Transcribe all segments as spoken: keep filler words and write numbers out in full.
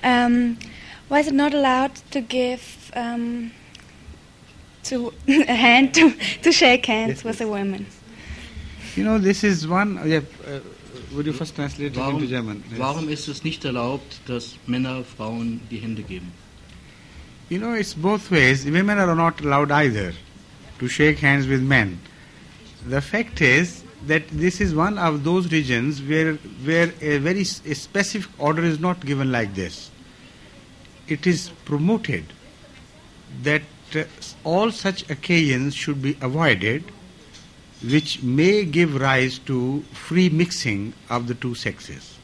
Um, why is it not allowed to give um, to a hand to, to shake hands yes, with yes. a woman? You know, this is one. Yeah, uh, would you first translate it Warum, into German? Yes. warum ist es nicht erlaubt, dass Männer Frauen die Hände geben? You know, it's both ways. Women are not allowed either to shake hands with men. The fact is that this is one of those regions where where a very s- a specific order is not given like this. It is promoted that uh, all such occasions should be avoided which may give rise to free mixing of the two sexes.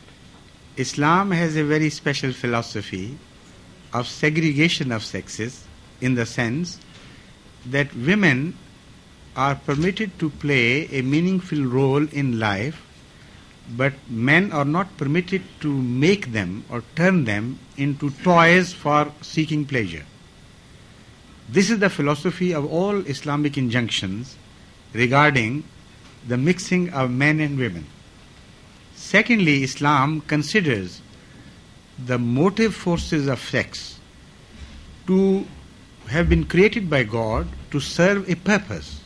Islam has a very special philosophy of segregation of sexes, in the sense that women are permitted to play a meaningful role in life, but men are not permitted to make them or turn them into toys for seeking pleasure. This is the philosophy of all Islamic injunctions regarding the mixing of men and women. Secondly, Islam considers the motive forces of sex to have been created by God to serve a purpose.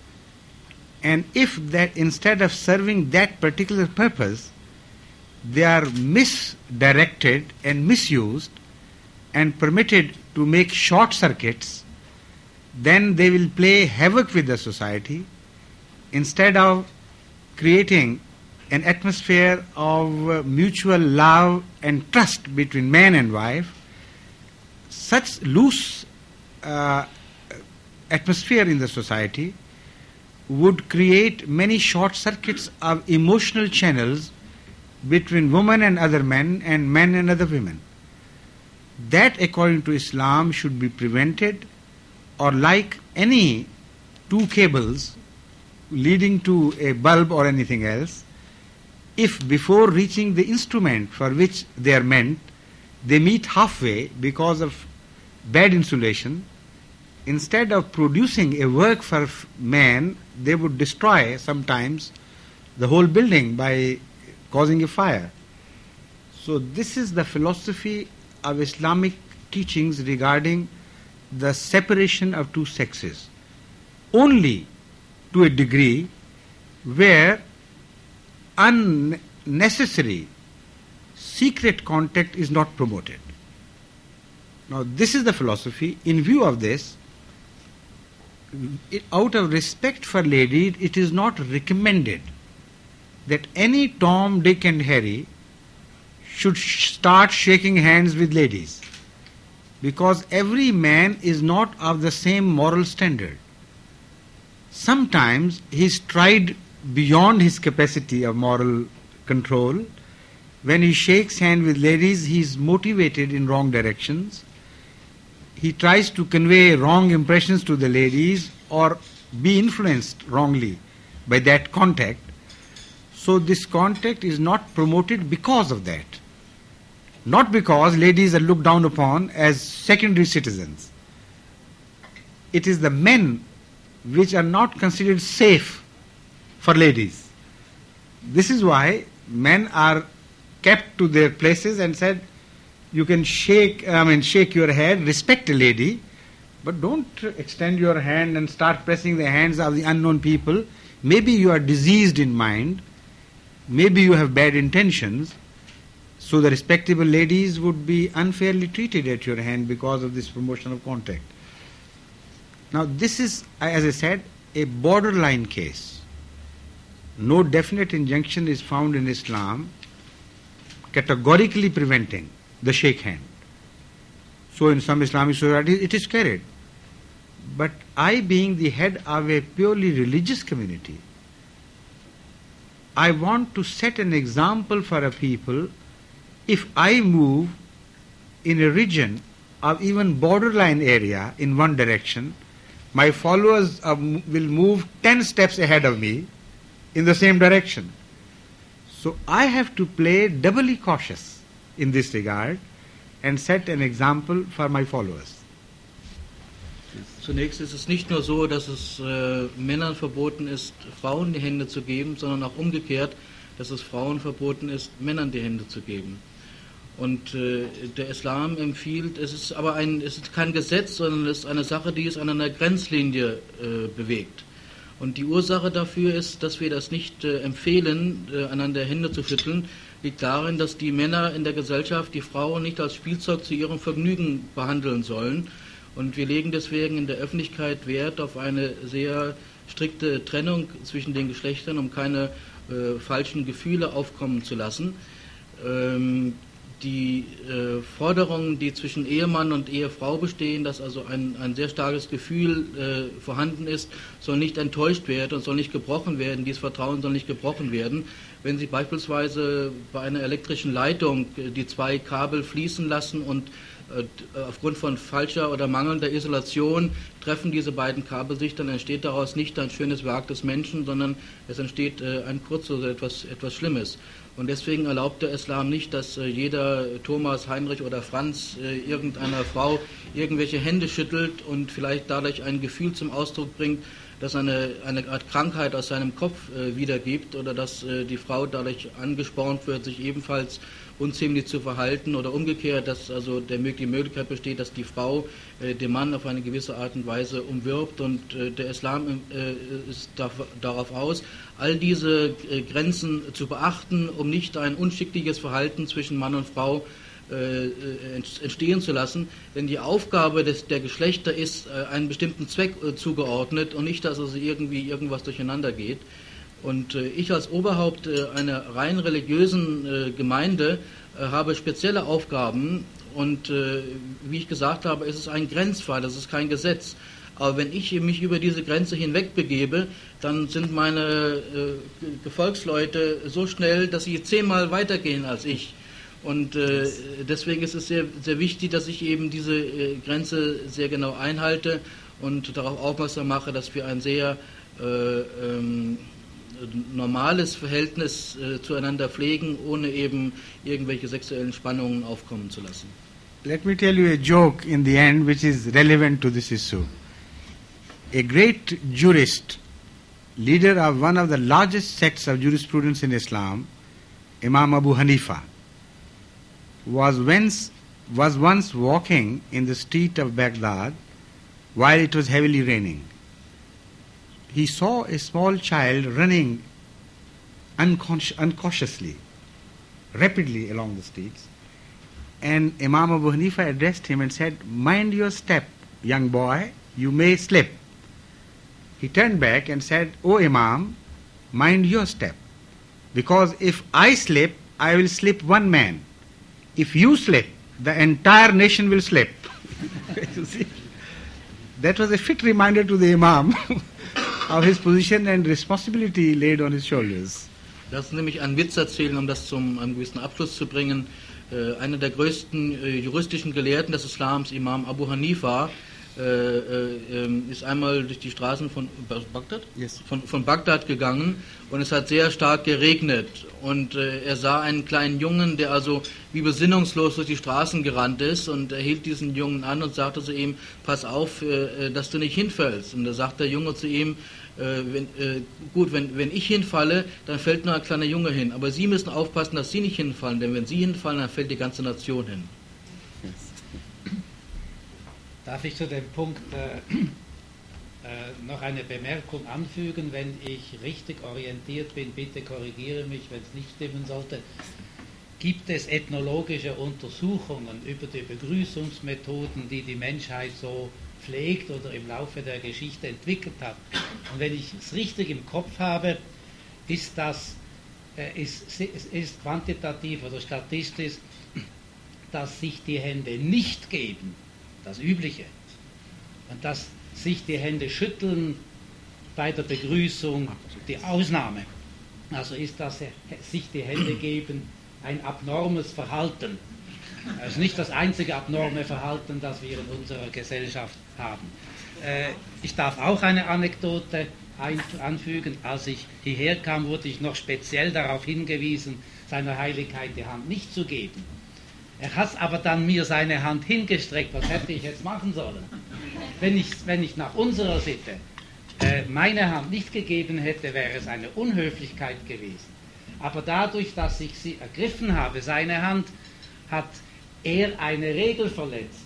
And if that instead of serving that particular purpose, they are misdirected and misused and permitted to make short circuits, then they will play havoc with the society instead of creating an atmosphere of uh, mutual love and trust between man and wife. Such loose uh, atmosphere in the society would create many short circuits of emotional channels between women and other men and men and other women. That, according to Islam, should be prevented, or like any two cables leading to a bulb or anything else, if before reaching the instrument for which they are meant, they meet halfway because of bad insulation, instead of producing a work for man, they would destroy sometimes the whole building by causing a fire. So this is the philosophy of Islamic teachings regarding the separation of two sexes, only to a degree where unnecessary secret contact is not promoted. Now this is the philosophy. In view of this, it, out of respect for ladies, it is not recommended that any Tom, Dick and Harry should sh- start shaking hands with ladies, because every man is not of the same moral standard. Sometimes he's tried beyond his capacity of moral control. When he shakes hands with ladies, he is motivated in wrong directions. He tries to convey wrong impressions to the ladies or be influenced wrongly by that contact. So this contact is not promoted because of that. Not because ladies are looked down upon as secondary citizens. It is the men which are not considered safe for ladies. This is why men are kept to their places and said, you can shake, I mean, shake your head, respect a lady, but don't extend your hand and start pressing the hands of the unknown people. Maybe you are diseased in mind, maybe you have bad intentions, so the respectable ladies would be unfairly treated at your hand because of this promotion of contact. Now this is, as I said, a borderline case. No definite injunction is found in Islam categorically preventing the shake hand. So in some Islamic societies it is carried. But I, being the head of a purely religious community, I want to set an example for a people. If I move in a region of even borderline area in one direction, my followers uh, will move ten steps ahead of me in the same direction. So I have to play doubly cautious in this regard and set an example for my followers. Zunächst ist es nicht nur so, dass es äh, Männern verboten ist, Frauen die Hände zu geben, sondern auch umgekehrt, dass es Frauen verboten ist, Männern die Hände zu geben. Und äh, der Islam empfiehlt, es ist aber ein, es ist kein Gesetz, sondern es ist eine Sache, die es an einer Grenzlinie äh, bewegt. Und die Ursache dafür ist, dass wir das nicht äh, empfehlen, äh, einander Hände zu schütteln, liegt darin, dass die Männer in der Gesellschaft die Frauen nicht als Spielzeug zu ihrem Vergnügen behandeln sollen. Und wir legen deswegen in der Öffentlichkeit Wert auf eine sehr strikte Trennung zwischen den Geschlechtern, um keine äh, falschen Gefühle aufkommen zu lassen. Ähm, die äh, Forderungen, die zwischen Ehemann und Ehefrau bestehen, dass also ein, ein sehr starkes Gefühl äh, vorhanden ist, soll nicht enttäuscht werden und soll nicht gebrochen werden. Dieses Vertrauen soll nicht gebrochen werden. Wenn Sie beispielsweise bei einer elektrischen Leitung äh, die zwei Kabel fließen lassen und äh, aufgrund von falscher oder mangelnder Isolation treffen diese beiden Kabel sich, dann entsteht daraus nicht ein schönes Werk des Menschen, sondern es entsteht äh, ein Kurz oder etwas, etwas Schlimmes. Und deswegen erlaubt der Islam nicht, dass äh, jeder Thomas, Heinrich oder Franz äh, irgendeiner Frau irgendwelche Hände schüttelt und vielleicht dadurch ein Gefühl zum Ausdruck bringt, das eine, eine Art Krankheit aus seinem Kopf äh, wiedergibt oder dass äh, die Frau dadurch angespornt wird, sich ebenfalls unziemlich zu verhalten oder umgekehrt, dass also der, die Möglichkeit besteht, dass die Frau äh, den Mann auf eine gewisse Art und Weise umwirbt und äh, der Islam äh, ist da, darauf aus, all diese äh, Grenzen zu beachten, um nicht ein unschickliches Verhalten zwischen Mann und Frau äh, entstehen zu lassen, denn die Aufgabe des, der Geschlechter ist äh, einem bestimmten Zweck äh, zugeordnet und nicht, dass also irgendwie irgendwas durcheinander geht. Und äh, ich als Oberhaupt äh, einer rein religiösen äh, Gemeinde äh, habe spezielle Aufgaben und äh, wie ich gesagt habe, es ist ein Grenzfall, das ist kein Gesetz. Aber wenn ich mich über diese Grenze hinweg begebe, dann sind meine äh, Gefolgsleute so schnell, dass sie zehnmal weitergehen als ich. Und äh, deswegen ist es sehr, sehr wichtig, dass ich eben diese äh, Grenze sehr genau einhalte und darauf aufmerksam mache, dass wir ein sehr äh, ähm, normales Verhältnis äh, zueinander pflegen, ohne eben irgendwelche sexuellen Spannungen aufkommen zu lassen. Let me tell you a joke in the end which is relevant to this issue. A great jurist, leader of one of the largest sects of jurisprudence in Islam, Imam Abu Hanifa, was once, was once walking in the street of Baghdad while it was heavily raining. He saw a small child running unconsci- uncautiously, rapidly along the streets, and Imam Abu Hanifa addressed him and said, "Mind your step, young boy, you may slip." He turned back and said, "Oh Imam, mind your step, because if I slip, I will slip one man. If you slip, the entire nation will slip." You see? That was a fit reminder to the Imam of his position and responsibility laid on his shoulders. Lass uns nämlich einen Witz erzählen, um das zum einem gewissen Abschluss zu bringen. Äh, einer der größten äh, juristischen Gelehrten des Islams, Imam Abu Hanifa, äh, äh, ist einmal durch die Straßen von Bagdad? Yes. Von, von Bagdad gegangen und es hat sehr stark geregnet. Und äh, er sah einen kleinen Jungen, der also wie besinnungslos durch die Straßen gerannt ist, und er hielt diesen Jungen an und sagte zu ihm, pass auf, äh, dass du nicht hinfällst. Und da sagt der Junge zu ihm, äh, wenn, äh, gut, wenn, wenn ich hinfalle, dann fällt nur ein kleiner Junge hin. Aber Sie müssen aufpassen, dass Sie nicht hinfallen, denn wenn Sie hinfallen, dann fällt die ganze Nation hin. Darf ich zu dem Punkt äh, äh, noch eine Bemerkung anfügen? Wenn ich richtig orientiert bin, bitte korrigiere mich, wenn es nicht stimmen sollte. Gibt es ethnologische Untersuchungen über die Begrüßungsmethoden, die die Menschheit so pflegt oder im Laufe der Geschichte entwickelt hat? Und wenn ich es richtig im Kopf habe, ist das äh, ist, ist quantitativ oder statistisch, dass sich die Hände nicht geben, das Übliche, und dass sich die Hände schütteln bei der Begrüßung die Ausnahme. Also ist das sich die Hände geben ein abnormes Verhalten. Das ist nicht das einzige abnorme Verhalten, das wir in unserer Gesellschaft haben. Äh, ich darf auch eine Anekdote anfügen. Als ich hierher kam, wurde ich noch speziell darauf hingewiesen, seiner Heiligkeit die Hand nicht zu geben. Er hat aber dann mir seine Hand hingestreckt. Was hätte ich jetzt machen sollen? Wenn ich, wenn ich nach unserer Sitte äh, meine Hand nicht gegeben hätte, wäre es eine Unhöflichkeit gewesen. Aber dadurch, dass ich sie ergriffen habe, seine Hand, hat er eine Regel verletzt.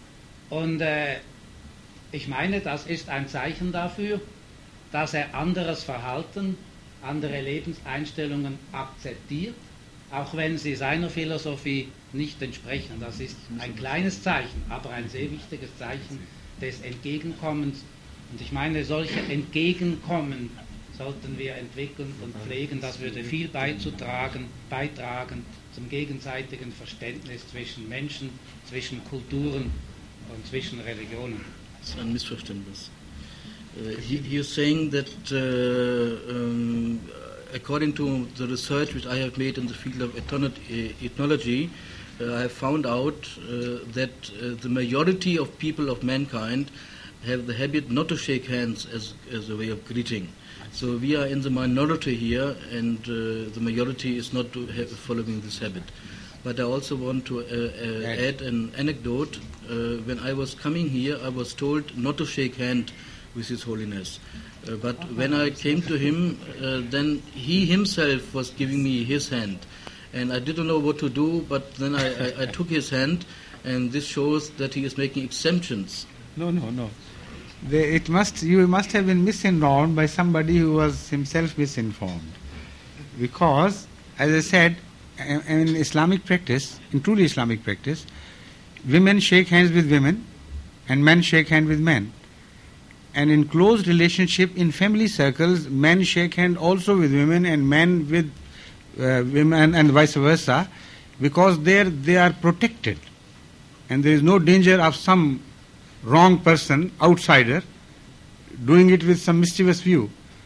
Und äh, ich meine, das ist ein Zeichen dafür, dass er anderes Verhalten, andere Lebenseinstellungen akzeptiert, auch wenn sie seiner Philosophie nicht entsprechen. Das ist ein kleines Zeichen, aber ein sehr wichtiges Zeichen des Entgegenkommens. Und ich meine, solche Entgegenkommen sollten wir entwickeln und pflegen. Das würde viel beizutragen, beitragen zum gegenseitigen Verständnis zwischen Menschen, zwischen Kulturen und zwischen Religionen. Das ist ein Missverständnis. Uh, he, he is saying that uh, um, according to the research which I have made in the field of ethnology, uh, I have found out uh, that uh, the majority of people of mankind have the habit not to shake hands as, as a way of greeting. So we are in the minority here, and uh, the majority is not to have, following this habit. But I also want to uh, uh, add an anecdote. Uh, when I was coming here, I was told not to shake hand with His Holiness. Uh, but when I came to him, uh, then he himself was giving me his hand. And I didn't know what to do, but then I, I, I took his hand, and this shows that he is making exemptions. No, no, no. They, it must you must have been misinformed by somebody who was himself misinformed. Because, as I said, in Islamic practice, in truly Islamic practice, women shake hands with women, and men shake hands with men. And in close relationship in family circles, men shake hand also with women and men with uh, women, and vice versa, because there they are protected, and there is no danger of some wrong person, outsider, doing it with some mischievous view.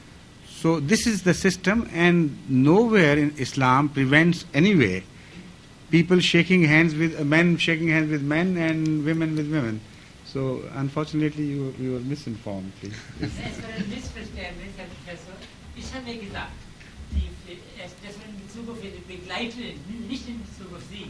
So this is the system, and nowhere in Islam prevents anyway people shaking hands with uh, men shaking hands with men and women with women. So, unfortunately, you, you were misinformed. Es war ein Missverständnis, Herr Professor. Ich habe mir gedacht, die, das war in Bezug auf Ihre Begleiterin, nicht in Bezug auf Sie.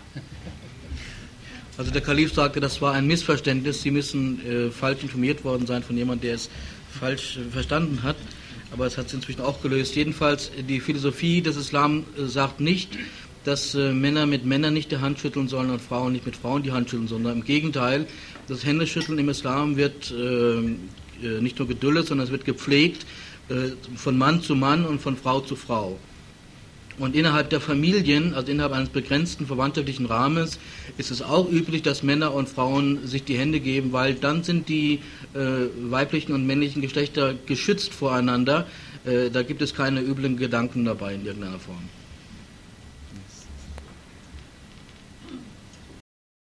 Also der Kalif sagte, das war ein Missverständnis. Sie müssen äh, falsch informiert worden sein von jemandem, der es falsch äh, verstanden hat. Aber es hat sich inzwischen auch gelöst. Jedenfalls, die Philosophie des Islam äh, sagt nicht, dass äh, Männer mit Männern nicht die Hand schütteln sollen und Frauen nicht mit Frauen die Hand schütteln, sondern im Gegenteil, das Händeschütteln im Islam wird äh, nicht nur geduldet, sondern es wird gepflegt äh, von Mann zu Mann und von Frau zu Frau. Und innerhalb der Familien, also innerhalb eines begrenzten verwandtschaftlichen Rahmens, ist es auch üblich, dass Männer und Frauen sich die Hände geben, weil dann sind die äh, weiblichen und männlichen Geschlechter geschützt voreinander. Äh, da gibt es keine üblen Gedanken dabei in irgendeiner Form.